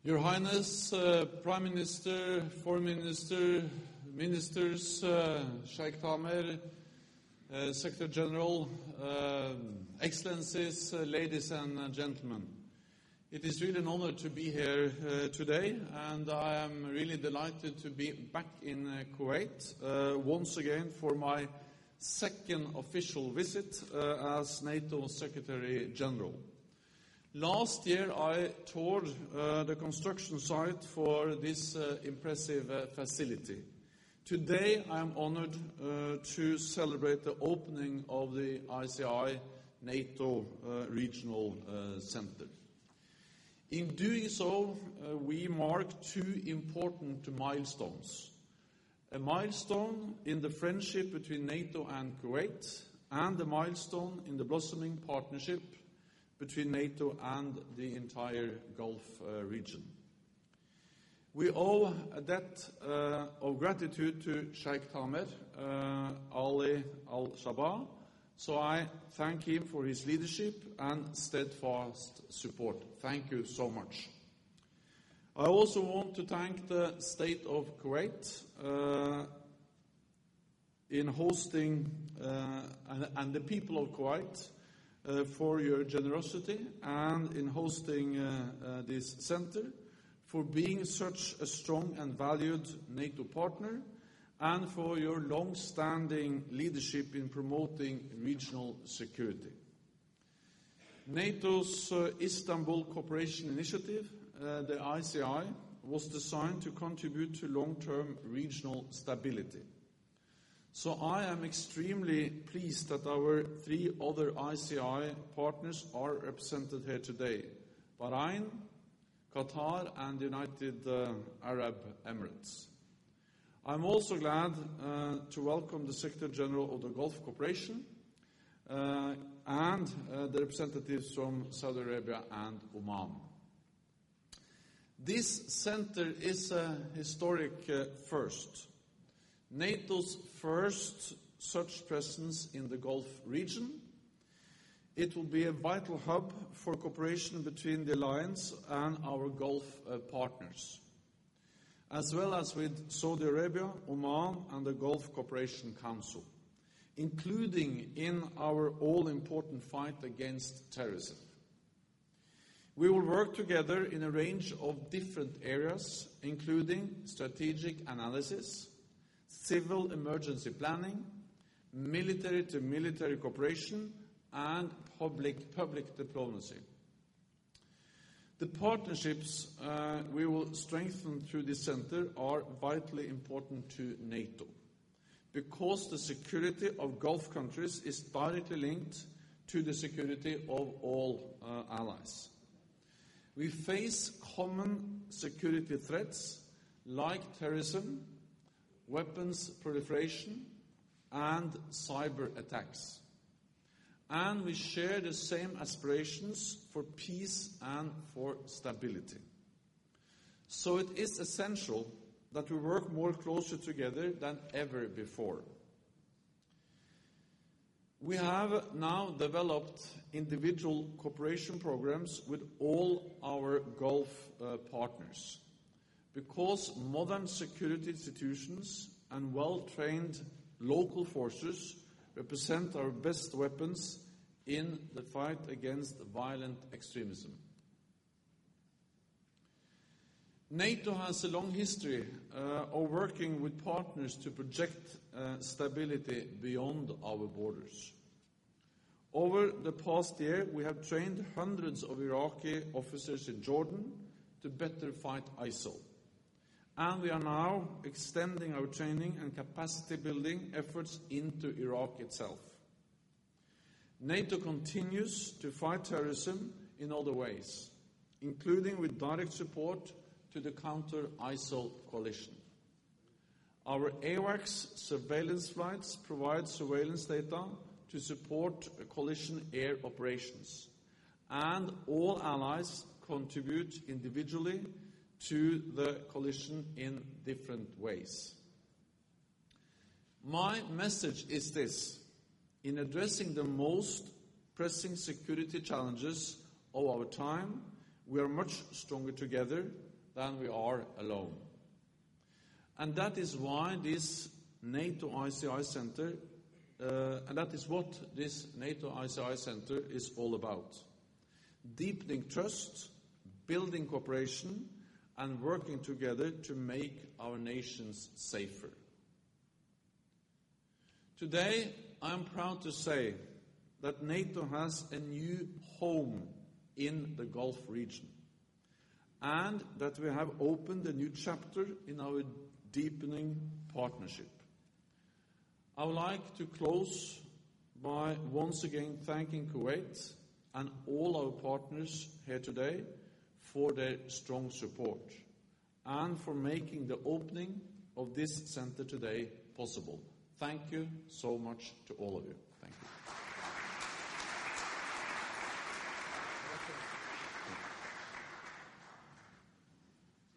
Your Highness, Prime Minister, Foreign Minister, Ministers, Sheikh Tamer, Secretary General, Excellencies, ladies and gentlemen. It is really an honor to be here today, and I am really delighted to be back in Kuwait once again for my second official visit as NATO Secretary General. Last year I toured the construction site for this impressive facility. Today I am honored to celebrate the opening of the ICI NATO Regional Center. In doing so, we mark two important milestones. A milestone in the friendship between NATO and Kuwait, and a milestone in the blossoming partnership between NATO and the entire Gulf region. We owe a debt of gratitude to Sheikh Tamer Ali Al-Sabah, so I thank him for his leadership and steadfast support. Thank you so much. I also want to thank the State of Kuwait in hosting and the people of Kuwait for your generosity and in hosting this center, for being such a strong and valued NATO partner, and for your long-standing leadership in promoting regional security. NATO's Istanbul Cooperation Initiative, the ICI, was designed to contribute to long-term regional stability. So I am extremely pleased that our three other ICI partners are represented here today: Bahrain, Qatar and the United Arab Emirates. I'm also glad to welcome the Secretary General of the Gulf Cooperation and the representatives from Saudi Arabia and Oman. This center is a historic first. NATO's first such presence in the Gulf region. It will be a vital hub for cooperation between the alliance and our Gulf partners, as well as with Saudi Arabia, Oman and the Gulf Cooperation Council, including in our all-important fight against terrorism. We will work together in a range of different areas, including strategic analysis, civil emergency planning, military-to-military cooperation, and public diplomacy. The partnerships we will strengthen through this center are vitally important to NATO, because the security of Gulf countries is directly linked to the security of all allies. We face common security threats like terrorism, weapons proliferation, and cyber attacks. And we share the same aspirations for peace and for stability. So it is essential that we work more closely together than ever before. We have now developed individual cooperation programs with all our Gulf partners, because modern security institutions and well-trained local forces represent our best weapons in the fight against violent extremism. NATO has a long history of working with partners to project stability beyond our borders. Over the past year, we have trained hundreds of Iraqi officers in Jordan to better fight ISIL. And we are now extending our training and capacity building efforts into Iraq itself. NATO continues to fight terrorism in other ways, including with direct support to the counter-ISIL coalition. Our AWACS surveillance flights provide surveillance data to support coalition air operations, and all allies contribute individually to the coalition in different ways. My message is this: in addressing the most pressing security challenges of our time, we are much stronger together than we are alone. And that is why this NATO ICI Center, and that is what this NATO ICI Center is all about. Deepening trust, building cooperation, and working together to make our nations safer. Today, I am proud to say that NATO has a new home in the Gulf region, and that we have opened a new chapter in our deepening partnership. I would like to close by once again thanking Kuwait and all our partners here today for their strong support and for making the opening of this center today possible. Thank you so much to all of you. Thank you.